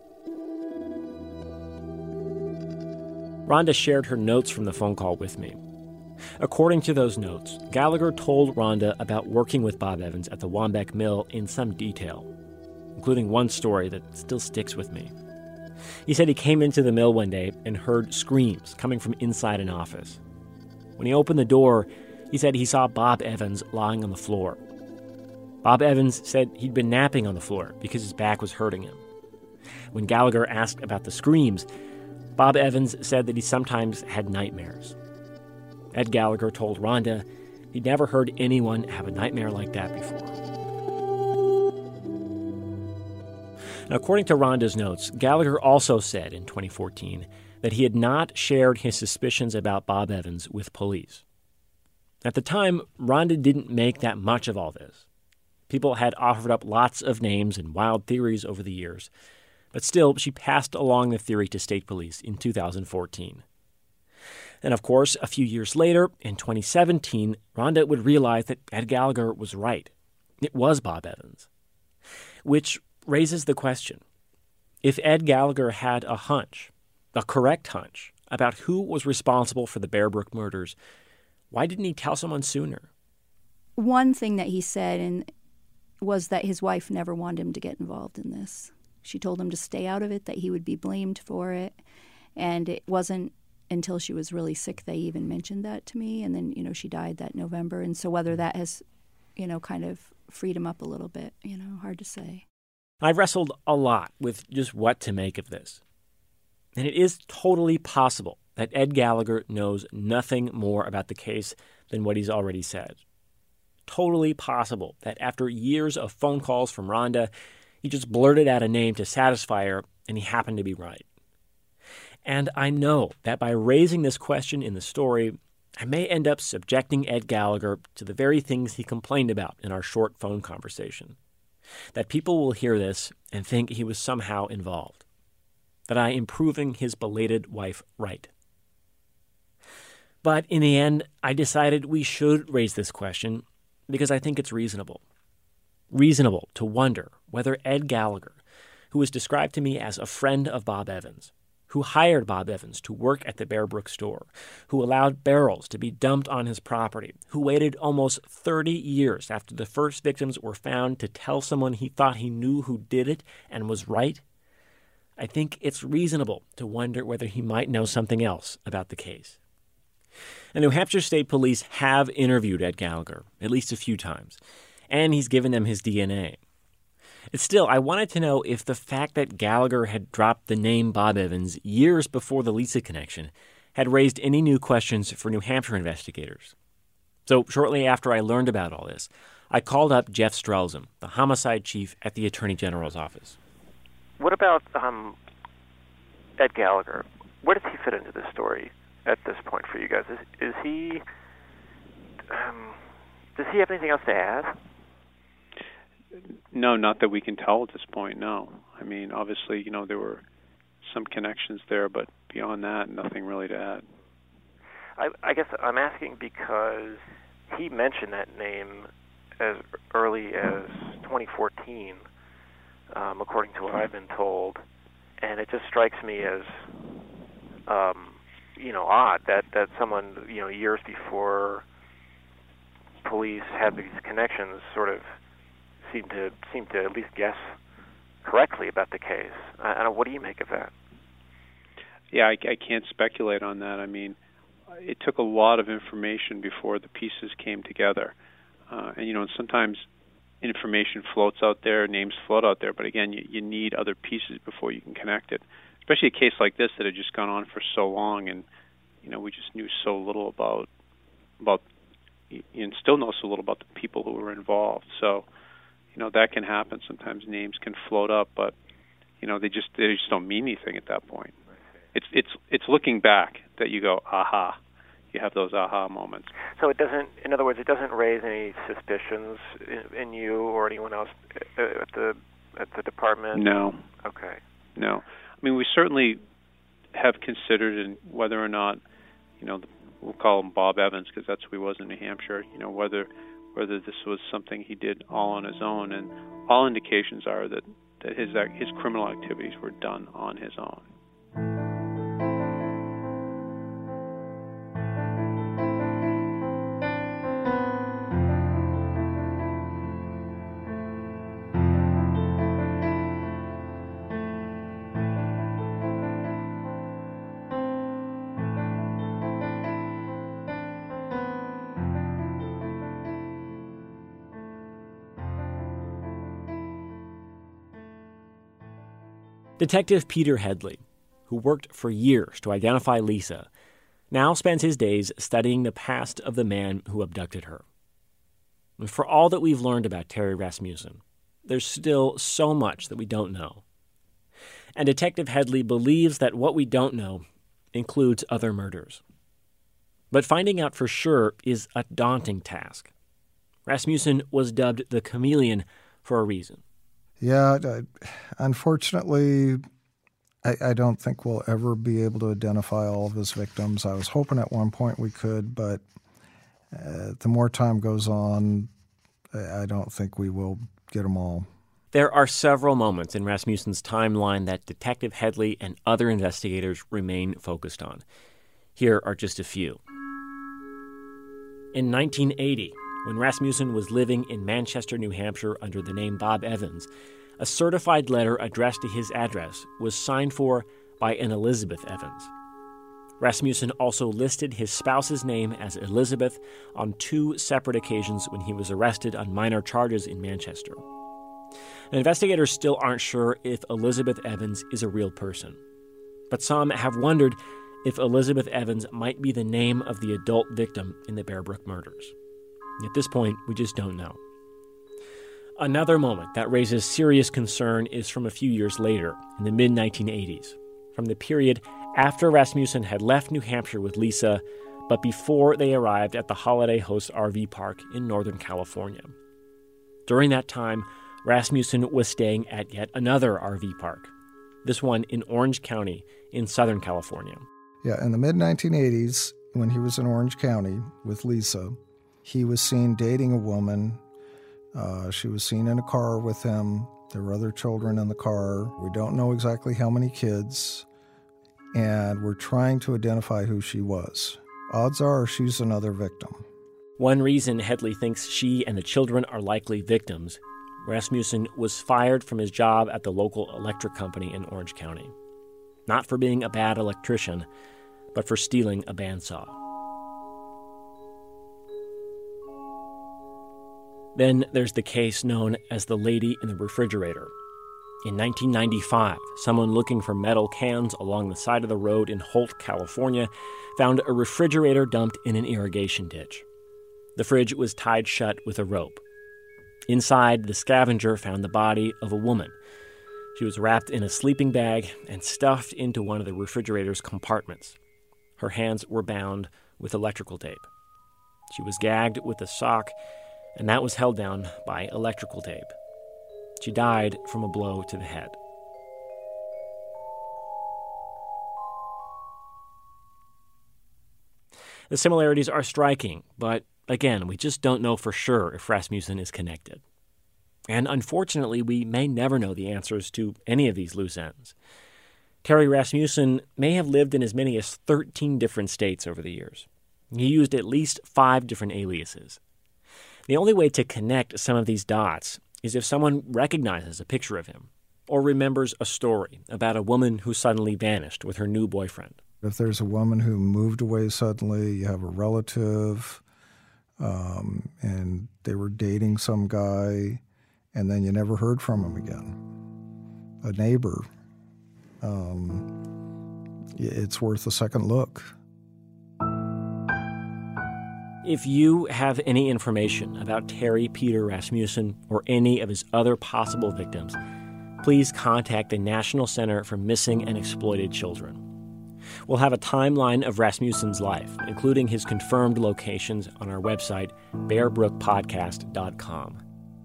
Rhonda shared her notes from the phone call with me. According to those notes, Gallagher told Rhonda about working with Bob Evans at the Wambeck Mill in some detail, including one story that still sticks with me. He said he came into the mill one day and heard screams coming from inside an office. When he opened the door, he said he saw Bob Evans lying on the floor. Bob Evans said he'd been napping on the floor because his back was hurting him. When Gallagher asked about the screams, Bob Evans said that he sometimes had nightmares. Ed Gallagher told Rhonda he'd never heard anyone have a nightmare like that before. Now, according to Rhonda's notes, Gallagher also said in twenty fourteen that he had not shared his suspicions about Bob Evans with police. At the time, Rhonda didn't make that much of all this. People had offered up lots of names and wild theories over the years, but still, she passed along the theory to state police in two thousand fourteen. And of course, a few years later, in twenty seventeen, Rhonda would realize that Ed Gallagher was right. It was Bob Evans. Which raises the question, if Ed Gallagher had a hunch, a correct hunch, about who was responsible for the Bear Brook murders, why didn't he tell someone sooner? One thing that he said and was that his wife never wanted him to get involved in this. She told him to stay out of it, that he would be blamed for it. And it wasn't until she was really sick they even mentioned that to me. And then, you know, she died that November. And so whether that has, you know, kind of freed him up a little bit, you know, hard to say. I've wrestled a lot with just what to make of this. And it is totally possible that Ed Gallagher knows nothing more about the case than what he's already said. Totally possible that after years of phone calls from Rhonda, he just blurted out a name to satisfy her, and he happened to be right. And I know that by raising this question in the story, I may end up subjecting Ed Gallagher to the very things he complained about in our short phone conversation. That people will hear this and think he was somehow involved. That I am proving his belated wife right. But in the end, I decided we should raise this question because I think it's reasonable. Reasonable to wonder whether Ed Gallagher, who was described to me as a friend of Bob Evans, who hired Bob Evans to work at the Bear Brook store, who allowed barrels to be dumped on his property, who waited almost thirty years after the first victims were found to tell someone he thought he knew who did it and was right, I think it's reasonable to wonder whether he might know something else about the case. And New Hampshire State Police have interviewed Ed Gallagher at least a few times, and he's given them his D N A. It's still, I wanted to know if the fact that Gallagher had dropped the name Bob Evans years before the Lisa connection had raised any new questions for New Hampshire investigators. So shortly after I learned about all this, I called up Jeff Strelzim, the homicide chief at the Attorney General's office. What about um, Ed Gallagher, where does he fit into this story at this point for you guys? Is, is he, um, does he have anything else to add? No, not that we can tell at this point, no. I mean, obviously, you know, there were some connections there, but beyond that, nothing really to add. I, I guess I'm asking because he mentioned that name as early as twenty fourteen, um, according to what I've been told, and it just strikes me as, um, you know, odd that, that someone, you know, years before police had these connections sort of seem to seem to at least guess correctly about the case. I, I don't know, what do you make of that? Yeah, I, I can't speculate on that. I mean, it took a lot of information before the pieces came together. Uh, and, you know, sometimes information floats out there, names float out there, but again, you, you need other pieces before you can connect it. Especially a case like this that had just gone on for so long, and, you know, we just knew so little about, about and still know so little about the people who were involved. So, you know, that can happen. Sometimes names can float up, but, you know, they just they just don't mean anything at that point. It's it's it's looking back that you go, aha. You have those aha moments. So it doesn't, in other words, it doesn't raise any suspicions in, in you or anyone else at the at the department? No. Okay. No. I mean, we certainly have considered in whether or not, you know, we'll call him Bob Evans because that's who he was in New Hampshire, you know, whether whether this was something he did all on his own. And all indications are that, that his his criminal activities were done on his own. Detective Peter Headley, who worked for years to identify Lisa, now spends his days studying the past of the man who abducted her. And for all that we've learned about Terry Rasmussen, there's still so much that we don't know. And Detective Headley believes that what we don't know includes other murders. But finding out for sure is a daunting task. Rasmussen was dubbed the Chameleon for a reason. Yeah, I, unfortunately, I, I don't think we'll ever be able to identify all of his victims. I was hoping at one point we could, but uh, the more time goes on, I, I don't think we will get them all. There are several moments in Rasmussen's timeline that Detective Headley and other investigators remain focused on. Here are just a few. In nineteen eighty, when Rasmussen was living in Manchester, New Hampshire under the name Bob Evans, a certified letter addressed to his address was signed for by an Elizabeth Evans. Rasmussen also listed his spouse's name as Elizabeth on two separate occasions when he was arrested on minor charges in Manchester. And investigators still aren't sure if Elizabeth Evans is a real person, but some have wondered if Elizabeth Evans might be the name of the adult victim in the Bear Brook murders. At this point, we just don't know. Another moment that raises serious concern is from a few years later, in the mid nineteen eighties, from the period after Rasmussen had left New Hampshire with Lisa, but before they arrived at the Holiday Host R V park in Northern California. During that time, Rasmussen was staying at yet another R V park, this one in Orange County in Southern California. Yeah, in the mid nineteen eighties, when he was in Orange County with Lisa, he was seen dating a woman. Uh, she was seen in a car with him. There were other children in the car. We don't know exactly how many kids, and we're trying to identify who she was. Odds are she's another victim. One reason Headley thinks she and the children are likely victims, Rasmussen was fired from his job at the local electric company in Orange County. Not for being a bad electrician, but for stealing a bandsaw. Then there's the case known as the Lady in the Refrigerator. In nineteen ninety-five, someone looking for metal cans along the side of the road in Holt, California, found a refrigerator dumped in an irrigation ditch. The fridge was tied shut with a rope. Inside, the scavenger found the body of a woman. She was wrapped in a sleeping bag and stuffed into one of the refrigerator's compartments. Her hands were bound with electrical tape. She was gagged with a sock, and that was held down by electrical tape. She died from a blow to the head. The similarities are striking, but again, we just don't know for sure if Rasmussen is connected. And unfortunately, we may never know the answers to any of these loose ends. Terry Rasmussen may have lived in as many as thirteen different states over the years. He used at least five different aliases. The only way to connect some of these dots is if someone recognizes a picture of him or remembers a story about a woman who suddenly vanished with her new boyfriend. If there's a woman who moved away suddenly, you have a relative, um, and they were dating some guy, and then you never heard from him again. A neighbor. Um, it's worth a second look. If you have any information about Terry Peter Rasmussen or any of his other possible victims, please contact the National Center for Missing and Exploited Children. We'll have a timeline of Rasmussen's life, including his confirmed locations, on our website, bear brook podcast dot com.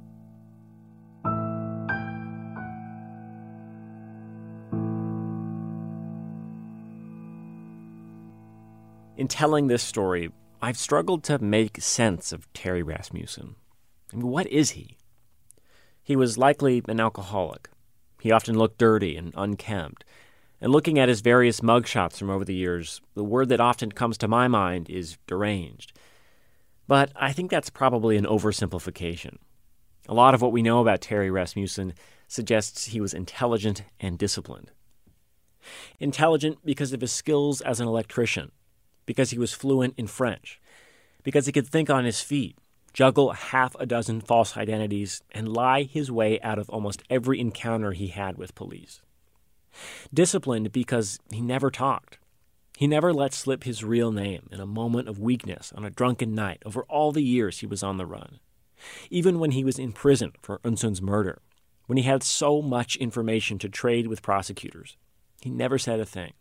In telling this story, I've struggled to make sense of Terry Rasmussen. I mean, what is he? He was likely an alcoholic. He often looked dirty and unkempt. And looking at his various mugshots from over the years, the word that often comes to my mind is deranged. But I think that's probably an oversimplification. A lot of what we know about Terry Rasmussen suggests he was intelligent and disciplined. Intelligent because of his skills as an electrician, because he was fluent in French, because he could think on his feet, juggle half a dozen false identities, and lie his way out of almost every encounter he had with police. Disciplined because he never talked. He never let slip his real name in a moment of weakness on a drunken night over all the years he was on the run. Even when he was in prison for Eunsoon's murder, when he had so much information to trade with prosecutors, he never said a thing.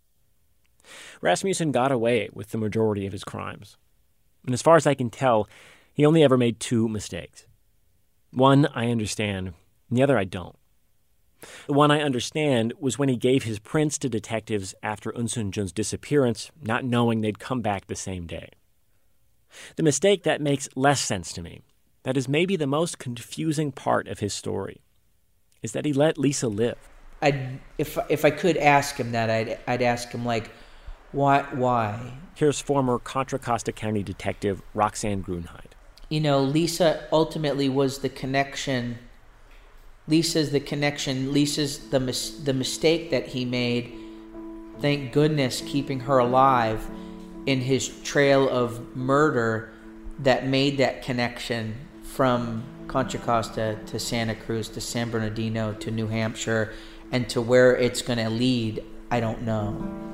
Rasmussen got away with the majority of his crimes. And as far as I can tell, he only ever made two mistakes. One I understand, and the other I don't. The one I understand was when he gave his prints to detectives after Eunsoon Jun's disappearance, not knowing they'd come back the same day. The mistake that makes less sense to me, that is maybe the most confusing part of his story, is that he let Lisa live. I'd, if if I could ask him that, I'd I'd ask him, like, why why? Here's former Contra Costa County detective Roxanne Grunheid. You know, Lisa ultimately was the connection. Lisa's the connection. Lisa's the mis- the mistake that he made. Thank goodness, keeping her alive in his trail of murder that made that connection from Contra Costa to Santa Cruz to San Bernardino to New Hampshire, and to where it's going to lead, I don't know.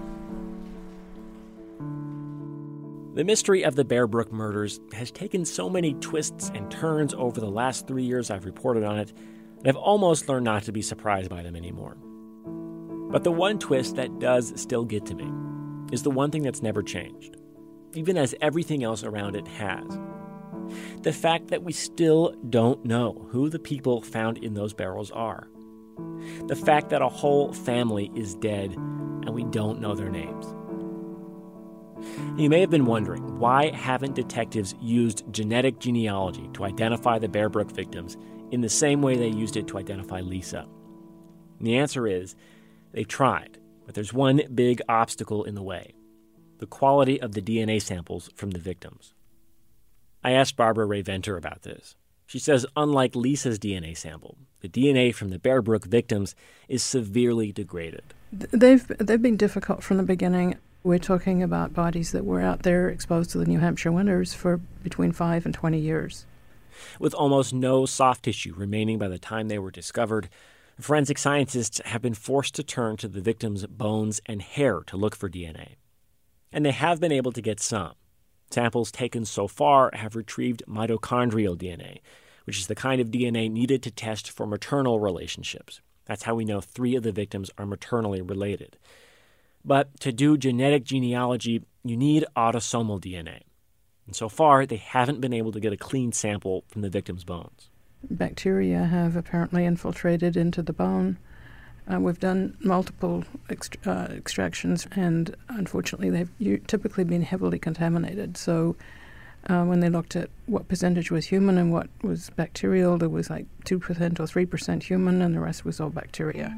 The mystery of the Bear Brook murders has taken so many twists and turns over the last three years I've reported on it, and I've almost learned not to be surprised by them anymore. But the one twist that does still get to me is the one thing that's never changed, even as everything else around it has. The fact that we still don't know who the people found in those barrels are. The fact that a whole family is dead and we don't know their names. You may have been wondering, why haven't detectives used genetic genealogy to identify the Bear Brook victims in the same way they used it to identify Lisa? And the answer is, they tried, but there's one big obstacle in the way: the quality of the D N A samples from the victims. I asked Barbara Rae-Venter about this. She says unlike Lisa's D N A sample, the D N A from the Bear Brook victims is severely degraded. They've they've been difficult from the beginning. We're talking about bodies that were out there exposed to the New Hampshire winters for between five and twenty years. With almost no soft tissue remaining by the time they were discovered, forensic scientists have been forced to turn to the victims' bones and hair to look for D N A. And they have been able to get some. Samples taken so far have retrieved mitochondrial D N A, which is the kind of D N A needed to test for maternal relationships, That's how we know three of the victims are maternally related. But to do genetic genealogy, you need autosomal D N A. And so far, they haven't been able to get a clean sample from the victim's bones. Bacteria have apparently infiltrated into the bone. Uh, we've done multiple ext- uh, extractions, and unfortunately, they've u- typically been heavily contaminated. So uh, when they looked at what percentage was human and what was bacterial, there was like two percent or three percent human, and the rest was all bacteria.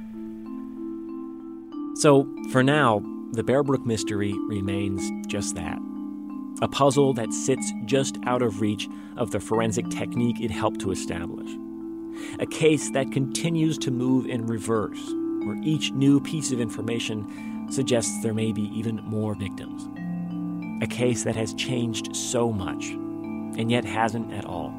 So for now, the Bear Brook mystery remains just that. A puzzle that sits just out of reach of the forensic technique it helped to establish. A case that continues to move in reverse, where each new piece of information suggests there may be even more victims. A case that has changed so much, and yet hasn't at all.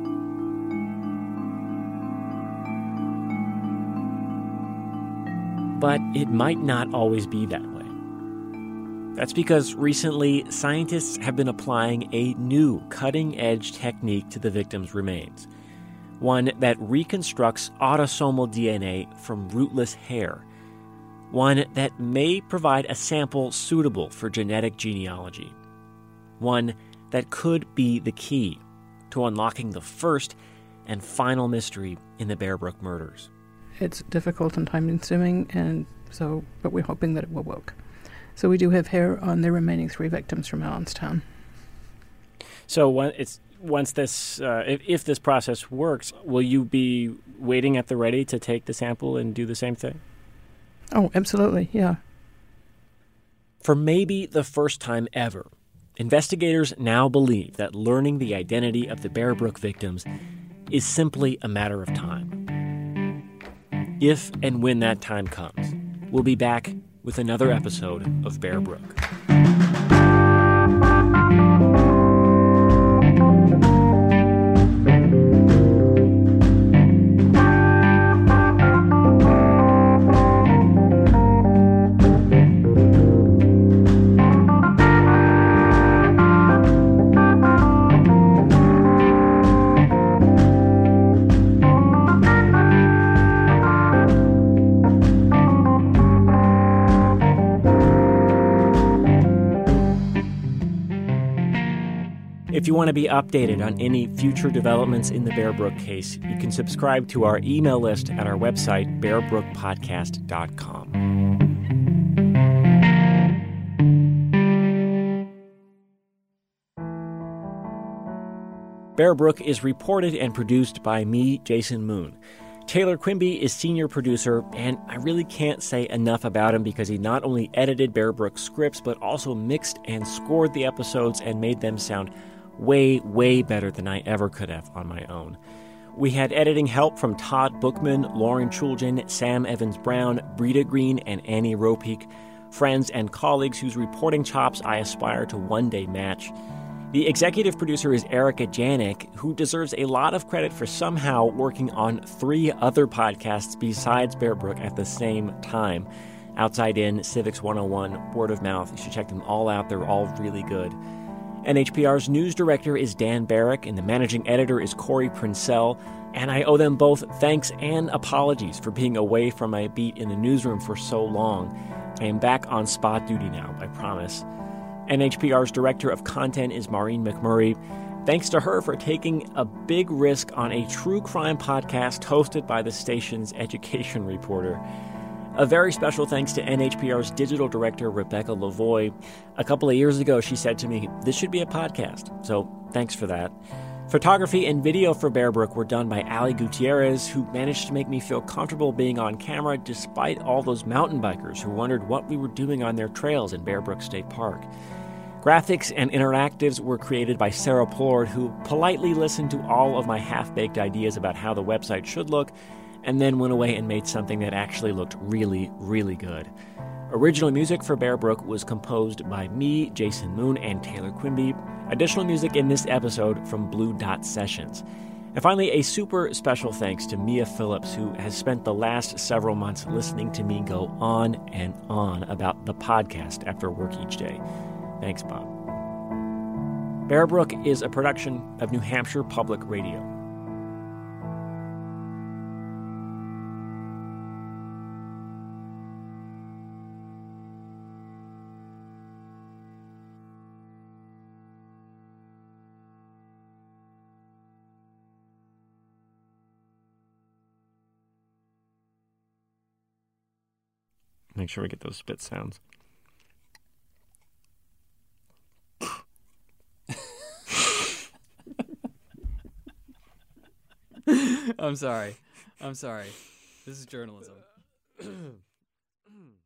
But it might not always be that way. That's because recently, scientists have been applying a new cutting-edge technique to the victims' remains. One that reconstructs autosomal D N A from rootless hair. One that may provide a sample suitable for genetic genealogy. One that could be the key to unlocking the first and final mystery in the Bear Brook murders. It's difficult and time-consuming, and so, but we're hoping that it will work. So we do have hair on the remaining three victims from Allenstown. So when it's once this, uh, if, if this process works, will you be waiting at the ready to take the sample and do the same thing? Oh, absolutely, yeah. For maybe the first time ever, investigators now believe that learning the identity of the Bear Brook victims is simply a matter of time. If and when that time comes, we'll be back with another episode of Bear Brook. If you want to be updated on any future developments in the Bear Brook case, you can subscribe to our email list at our website, bear brook podcast dot com. Bear Brook is reported and produced by me, Jason Moon. Taylor Quimby is senior producer, and I really can't say enough about him because he not only edited Bear Brook scripts, but also mixed and scored the episodes and made them sound way, way better than I ever could have on my own. We had editing help from Todd Bookman, Lauren Chulgin, Sam Evans-Brown, Brita Green, and Annie Ropeek, friends and colleagues whose reporting chops I aspire to one day match. The executive producer is Erica Janik, who deserves a lot of credit for somehow working on three other podcasts besides Bear Brook at the same time. Outside In, Civics one oh one, Word of Mouth. You should check them all out. They're all really good. N H P R's news director is Dan Barrick, and the managing editor is Corey Princell, and I owe them both thanks and apologies for being away from my beat in the newsroom for so long. I am back on spot duty now, I promise. N H P R's director of content is Maureen McMurray. Thanks to her for taking a big risk on a true crime podcast hosted by the station's education reporter. A very special thanks to N H P R's digital director, Rebecca Lavoie. A couple of years ago, she said to me, this should be a podcast, so thanks for that. Photography and video for Bear Brook were done by Ali Gutierrez, who managed to make me feel comfortable being on camera despite all those mountain bikers who wondered what we were doing on their trails in Bear Brook State Park. Graphics and interactives were created by Sarah Plord, who politely listened to all of my half-baked ideas about how the website should look, and then went away and made something that actually looked really, really good. Original music for Bear Brook was composed by me, Jason Moon, and Taylor Quimby. Additional music in this episode from Blue Dot Sessions. And finally, a super special thanks to Mia Phillips, who has spent the last several months listening to me go on and on about the podcast after work each day. Thanks, Bob. Bear Brook is a production of New Hampshire Public Radio. Make sure we get those spit sounds. I'm sorry. I'm sorry. This is journalism.